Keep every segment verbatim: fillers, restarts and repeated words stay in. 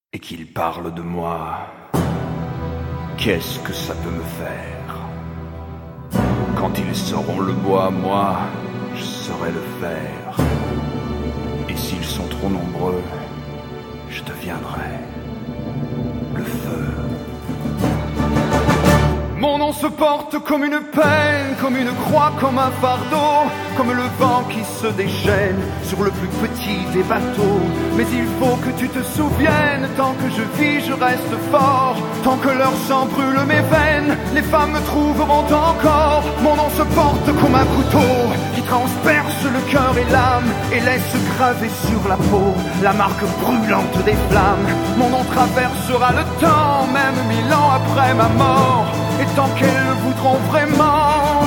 et qu'il parle de moi, qu'est-ce que ça peut me faire? Quand ils sauront le bois, moi, je saurai le faire. Et s'ils sont trop nombreux, je deviendrai le feu. Mon nom se porte comme une peine, comme une croix, comme un fardeau, comme le vent qui se déchaîne sur le plus petit des bateaux. Mais il faut que tu te souviennes, tant que je vis, je reste fort. Tant que leur sang brûle mes veines, les femmes me trouveront encore. Mon nom se porte comme un couteau qui transperce le cœur et l'âme et laisse graver sur la peau la marque brûlante des flammes. Mon nom traversera le temps, même mille ans après ma mort. Et tant qu'elles le voudront vraiment,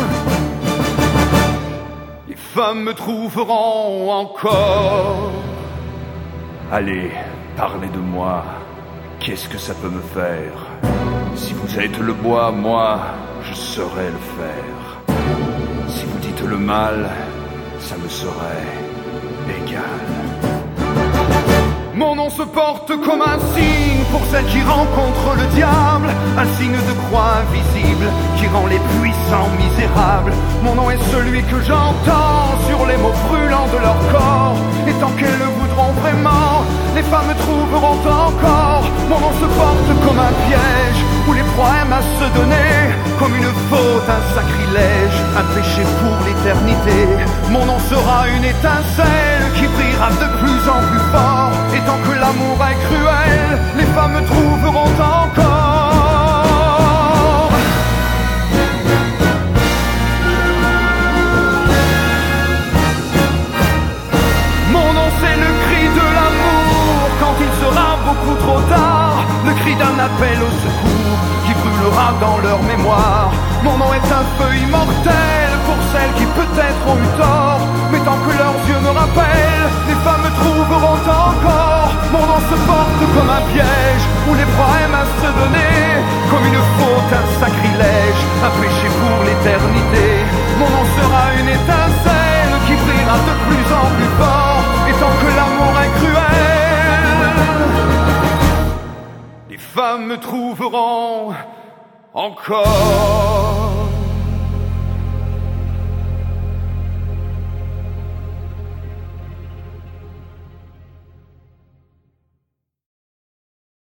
les femmes me trouveront encore. Allez, parlez de moi, qu'est-ce que ça peut me faire? Si vous êtes le bois, moi, je saurai le faire. Si vous dites le mal, ça me serait égal. Mon nom se porte comme un signe pour celles qui rencontrent le diable, un signe de croix invisible qui rend les puissants misérables. Mon nom est celui que j'entends sur les mots brûlants de leur corps. Et tant qu'elles le voudront vraiment, les femmes me trouveront encore. Mon nom se porte comme un piège où les proies aiment à se donner, comme une faute, un sacrilège, un péché pour l'éternité. Mon nom sera une étincelle qui brillera de plus en plus fort. Et tant que l'amour est cruel, les femmes me trouveront encore. Mon nom c'est le cri de l'amour quand il sera beaucoup trop tard, le cri d'un appel au secours qui brûlera dans leur mémoire. Mon nom est un feu immortel pour celles qui peut-être ont eu tort, mais tant que leurs yeux me rappellent, les femmes me trouveront encore. Mon nom se porte comme un piège où les proies aiment à se donner, comme une faute, un sacrilège, un péché pour l'éternité. Mon nom sera une étincelle qui brillera de plus en plus fort. Et tant que l'amour est cruel, les femmes me trouveront encore.